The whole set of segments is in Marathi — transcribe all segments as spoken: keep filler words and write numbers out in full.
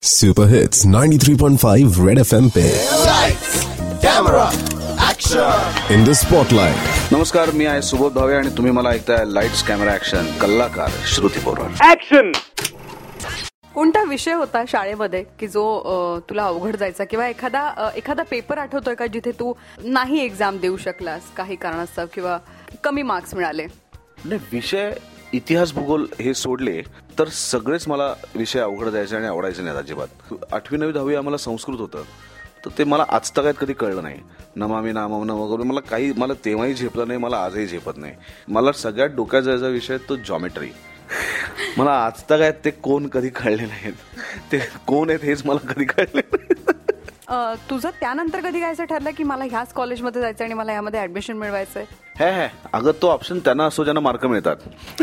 Super hits ninety three point five Red FM पे camera action in the spotlight. नमस्कार, मी आहे सुबोध भावे आणि तुम्ही मला ऐकताय लाईट्स कॅमेरा ऍक्शन कलाकार श्रुती बोरार. ऍक्शन. कोणता विषय होता शाळेमध्ये की जो अ, तुला अवघड जायचा किंवा एखादा अ, एखादा पेपर आठवतोय का जिथे तू नाही एक्झाम देऊ शकलास काही कारणास्तव किंवा कमी मार्क्स मिळाले? नाही, विषय इतिहास भूगोल हे सोडले तर सगळेच मला विषय अवघड जायचे आणि आवडायचे नाही अजिबात. आठवी नववी दहावी आम्हाला संस्कृत होतं, तर ते मला आजतागायत कधी कळलं नाही. नमामी नामम नम वगैरे मला काही मला तेव्हाही झेपलं नाही, मला आजही झेपत नाही. मला सगळ्यात डोक्यात जायचा विषय तो जॉमेट्री. मला आजतागायत ते कोण कधी कळले नाहीत, ते कोण आहेत हेच मला कधी कळले नाही. अ, तुझं त्यानंतर कधी काय असं ठरलं की मला ह्याच कॉलेजमध्ये जायचं आणि मला ह्यामध्ये ऍडमिशन मिळवायचंय? हे हे अगं, तो ऑप्शन त्यांना असो ज्यांना मार्क मिळतात.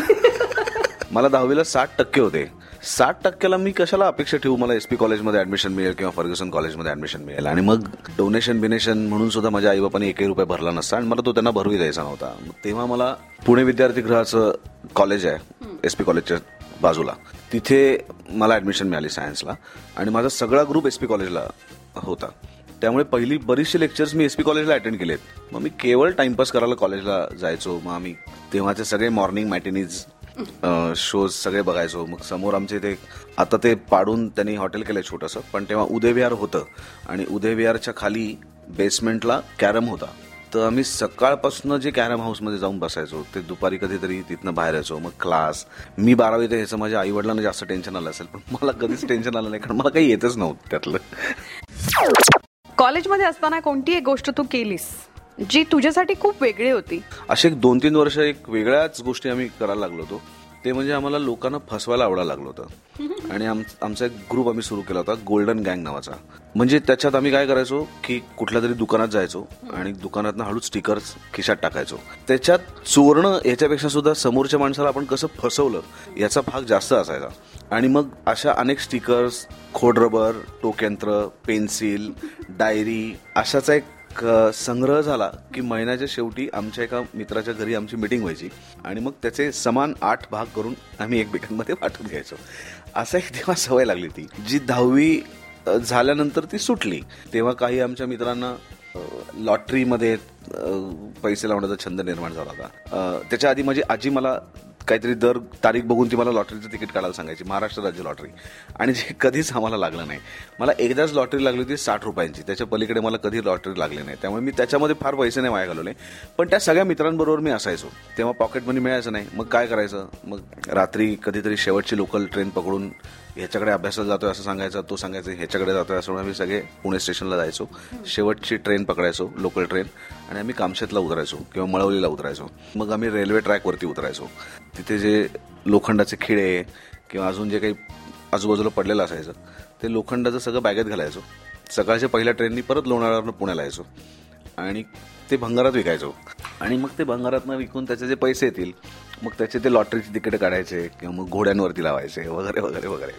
मला दहावीला साठ टक्के होते. साठ टक्क्याला मी कशाला अपेक्षा ठेवू मला एसपी कॉलेजमध्ये ऍडमिशन मिळेल किंवा फर्ग्युसन कॉलेजमध्ये ऍडमिशन मिळेल. आणि मग डोनेशन बिनेशन म्हणून सुद्धा माझ्या आई बापांनी एकही रुपये भरला नसता आणि मला तो त्यांना भरवी द्यायचा नव्हता. तेव्हा मला पुणे विद्यार्थी गृहाचं कॉलेज आहे एसपी कॉलेजच्या बाजूला, तिथे मला ऍडमिशन मिळाली सायन्सला आणि माझा सगळा ग्रुप एसपी कॉलेजला होता. त्यामुळे पहिली बरीचशी लेक्चर्स मी एसपी कॉलेजला अटेंड केलेत. मग मी केवळ टाइमपास करायला कॉलेजला जायचो. मग आम्ही तेव्हाचे सगळे मॉर्निंग मॅटिनीज शोज सगळे बघायचो. मग समोर आमचे ते आता ते पाडून त्यांनी हॉटेल केलंय छोटंसं, पण तेव्हा उदय विहार होतं आणि उदय विहारच्या खाली बेसमेंटला कॅरम होता. तर आम्ही सकाळपासून जे कॅरम हाऊसमध्ये जाऊन बसायचो ते दुपारी कधीतरी तिथनं बाहेर यायचो. मग क्लास मी बारावीत ह्याचं माझ्या आई वडिलांना जास्त टेन्शन आलं असेल, पण मला कधीच टेन्शन आलं नाही कारण मला काही येतच नव्हतं त्यातलं. कॉलेजमध्ये असताना कोणती एक गोष्ट तू केलीस जी तुझ्यासाठी खूप वेगळी होती? असे एक दोन तीन वर्ष एक वेगळ्याच गोष्टी आम्ही करायला लागलो होतो. ते म्हणजे आम्हाला लोकांना फसवायला आवडायला लागलं होतं आणि आम आमचा एक ग्रुप आम्ही सुरू केला होता गोल्डन गँग नावाचा. म्हणजे त्याच्यात आम्ही काय करायचो की कुठल्या तरी दुकानात जायचो आणि दुकानातनं हळूच स्टिकर्स खिशात टाकायचो. त्याच्यात चोरणं याच्यापेक्षा सुद्धा समोरच्या माणसाला आपण कसं फसवलं याचा भाग जास्त असायचा. आणि मग अशा अनेक स्टिकर्स, खोडरबर, टोकयंत्र, पेन्सिल, डायरी अशाचा एक संग्रह झाला की महिन्याच्या शेवटी आमच्या एका मित्राच्या घरी आमची मीटिंग व्हायची आणि मग त्याचे समान आठ भाग करून आम्ही एकमेकांमध्ये वाटून घ्यायचो. असं एक तेव्हा सवय लागली होती जी दहावी झाल्यानंतर ती सुटली. तेव्हा काही आमच्या मित्रांना लॉटरीमध्ये पैसे लावण्याचा छंद निर्माण झाला होता. त्याच्या आधी माझी आजी मला काहीतरी दर तारीख बघून ती मला लॉटरीचं तिकीट काढायला सांगायची, महाराष्ट्र राज्य लॉटरी, आणि जे कधीच आम्हाला लागलं नाही. मला एकदाच लॉटरी लागली होती साठ रुपयांची, त्याच्या पलीकडे मला कधी लॉटरी लागली नाही. त्यामुळे मी त्याच्यामध्ये फार पैसे नाही वाया घालवले. पण त्या सगळ्या मित्रांबरोबर मी असायचो. तेव्हा पॉकेट मनी मिळायचं नाही. मग काय करायचं, मग रात्री कधीतरी शेवटची लोकल ट्रेन पकडून ह्याच्याकडे अभ्यासाला जातोय असं सांगायचं, तो सांगायचं ह्याच्याकडे जातोय असं. आम्ही सगळे पुणे स्टेशनला जायचो, शेवटची ट्रेन पकडायचो लोकल ट्रेन आणि आम्ही कामशेतला उतरायचो किंवा मळवलीला उतरायचो. मग आम्ही रेल्वे ट्रॅकवरती उतरायचो. तिथे जे लोखंडाचे खिळे किंवा अजून जे काही आजूबाजूला पडलेलं असायचं ते लोखंडाचं सगळं बॅगेत घालायचो. सकाळच्या पहिल्या ट्रेननी परत लोणावळ्यावरून पुण्याला यायचो आणि ते भंगारात विकायचो. आणि मग ते भंगारातनं विकून त्याचे जे पैसे येतील मग त्याचे ते लॉटरीचे तिकीट काढायचे किंवा मग घोड्यांवरती लावायचे वगैरे वगैरे वगैरे.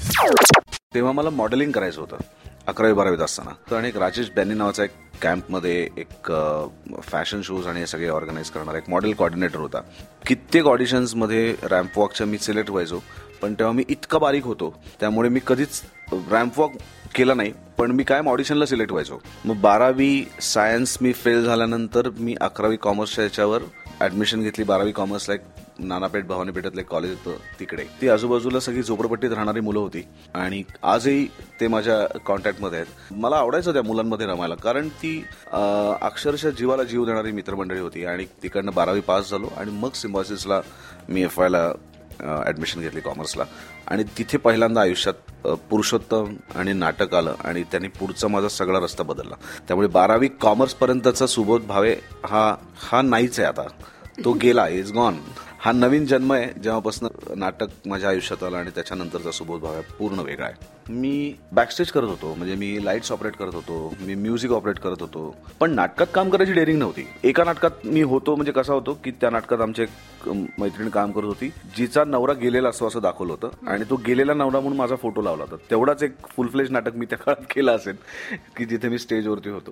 तेव्हा मला मॉडेलिंग करायचं होतं अकरावी बारावीत असताना. आणि एक राजेश बॅनी नावाचा एक कॅम्पमध्ये एक फॅशन शोज आणि हे सगळे ऑर्गनाईज करणारा एक मॉडेल कॉर्डिनेटर होता. कित्येक ऑडिशन्समध्ये रॅम्प वॉकच्या मी सिलेक्ट व्हायचो, पण तेव्हा मी इतका बारीक होतो त्यामुळे मी कधीच रॅम्प वॉक केला नाही, पण मी कायम ऑडिशनला सिलेक्ट व्हायचो. मग बारावी सायन्स मी फेल झाल्यानंतर मी अकरावी कॉमर्सच्या याच्यावर ऍडमिशन घेतली. बारावी कॉमर्सला एक नानापेठ भवानीपेठातलं एक कॉलेज होतं तिकडे. ती आजूबाजूला सगळी झोपडपट्टीत राहणारी मुलं होती आणि आजही ते माझ्या कॉन्टॅक्टमध्ये आहेत. मला आवडायचं त्या मुलांमध्ये रमायला कारण ती अक्षरशः जीवाला जीव देणारी मित्रमंडळी होती. आणि तिकडनं बारावी पास झालो आणि मग सिम्बॉसिसला मी एफ वायला ऍडमिशन घेतली कॉमर्सला. आणि तिथे पहिल्यांदा आयुष्यात पुरुषोत्तम आणि नाटक आलं आणि त्यांनी पुढचा माझा सगळा रस्ता बदलला. त्यामुळे बारावी कॉमर्स पर्यंतचा सुबोध भावे हा हा नाहीच आहे आता, तो गेला, इज गॉन. हा नवीन जन्म आहे जेव्हापासून नाटक माझ्या आयुष्यात आलं आणि त्याच्यानंतरचा सुबोध भावे पूर्ण वेगळा आहे. मी बॅकस्टेज करत होतो, म्हणजे मी लाईट्स ऑपरेट करत होतो, मी म्युझिक ऑपरेट करत होतो, पण नाटकात काम करायची डेअरिंग नव्हती. एका नाटकात मी होतो म्हणजे कसा होतो की त्या नाटकात आमची एक मैत्रीण काम करत होती जिचा नवरा गेलेला असतो असं दाखवलं होतं आणि तो गेलेला नवरा म्हणून माझा फोटो लावला होता. तेवढाच एक फुल फ्लेज नाटक मी त्या काळात केलं असेल की जिथे मी स्टेजवरती होतो.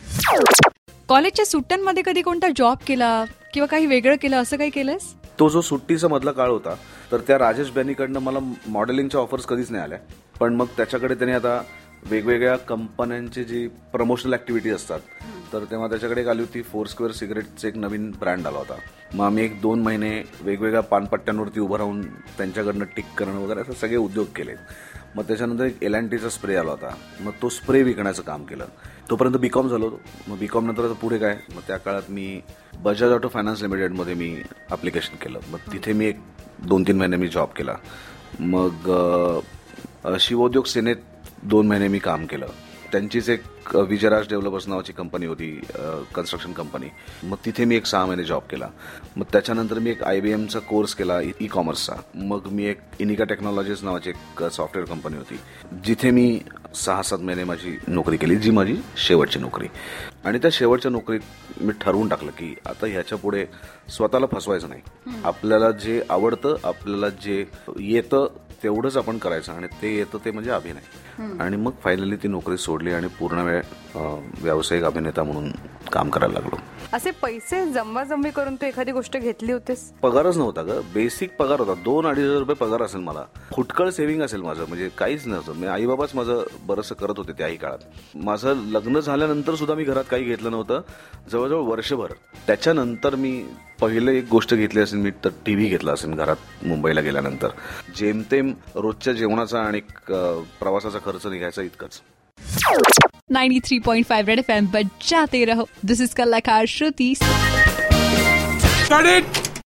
कॉलेजच्या सुट्ट्यांमध्ये कधी कोणता जॉब केला किंवा काही वेगळं केलं असं काही केलंस? तो जो सुट्टीचा मधला काळ होता तर त्या राजेश बॅनीकडनं मला मॉडेलिंगच्या ऑफर्स कधीच नाही आल्या. पण मग त्याच्याकडे त्याने आता वेगवेगळ्या कंपन्यांची जी प्रमोशनल ऍक्टिव्हिटी असतात, तर तेव्हा त्याच्याकडे एक आली होती फोर स्क्वेअर सिगरेटचे एक नवीन ब्रँड आला होता. मग आम्ही एक दोन महिने वेगवेगळ्या पानपट्ट्यांवरती उभं राहून त्यांच्याकडनं टिक करणं वगैरे असं सगळे उद्योग केले. मग त्याच्यानंतर एक एल अँड टीचा स्प्रे आला होता, मग तो स्प्रे विकण्याचं काम केलं. तोपर्यंत बीकॉम झालो होतो. मग बीकॉम नंतर पुढे काय, मग त्या काळात मी बजाज ऑटो फायनान्स लिमिटेडमध्ये मी अप्लिकेशन केलं. मग तिथे मी एक दोन तीन महिने मी जॉब केला. मग शिवोद्योग सेनेत दोन महिने मी काम केलं. त्यांचीच एक विजयराज डेव्हलपर्स नावाची कंपनी होती, कन्स्ट्रक्शन कंपनी. मग तिथे मी एक सहा महिने जॉब केला. मग त्याच्यानंतर मी एक आय बी एमचा कोर्स केला ई कॉमर्सचा. मग मी एक इनिका टेक्नॉलॉजीज नावाची एक सॉफ्टवेअर कंपनी होती, जिथे मी सहा सात महिने माझी नोकरी केली, जी माझी शेवटची नोकरी. आणि त्या शेवटच्या नोकरीत मी ठरवून टाकलं की आता ह्याच्या पुढे स्वतःला फसवायचं नाही. आपल्याला जे आवडतं, आपल्याला जे येतं तेवढंच आपण करायचं, आणि ते येतं ते म्हणजे अभिनय. आणि मग फायनली ती नोकरी सोडली आणि पूर्ण वेळ व्यावसायिक अभिनेता म्हणून काम करायला लागलो. असे पैसे जमवाजमवी करून तू एखादी गोष्ट घेतली होतीस? पगारच नव्हता ग, बेसिक पगार होता. दोन अडीच हजार रुपये पगार असेल मला. फुटकळ सेव्हिंग असेल माझं, म्हणजे काहीच नव्हतं. मी आई बाबाच माझं बरंचसं करत होते त्याही काळात. माझं लग्न झाल्यानंतर सुद्धा मी घरात काही घेतलं नव्हतं, जवळजवळ वर्षभर. त्याच्यानंतर मी पहिलं एक गोष्ट घेतली असेल मी, तर टीव्ही घेतला असेल घरात मुंबईला गेल्यानंतर. जेमतेम रोजच्या जेवणाचा आणि प्रवासाचा खर्च निघायचा इतकंच. Ninety three point five Red F M पर जाते रहो. दिस इज कलाकार श्रुति.